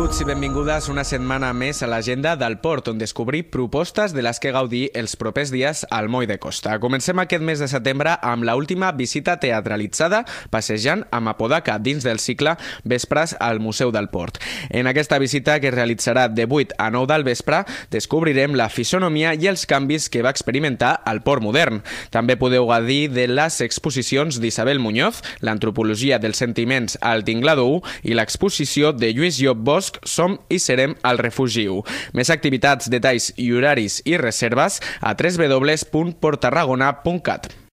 Benvinguts i benvingudes una setmana més a l'agenda del Port, on descobrir propostes de les que gaudir els propers dies al Moll de Costa. Comencem aquest mes de setembre amb l'última visita teatralitzada passejant amb Apodaca dins del cicle Vespres al Museu del Port. En aquesta visita, que es realitzarà de 8 a 9 del vespre, descobrirem la fisonomia i els canvis que va experimentar el Port modern. També podeu gaudir de les exposicions d'Isabel Muñoz, l'antropologia dels sentiments al Tinglado 1 i l'exposició de Lluís Llop Bosch, Som i serem al Refugi 1. Més activitats, detalls i horaris i reserves a www.porttarragona.cat.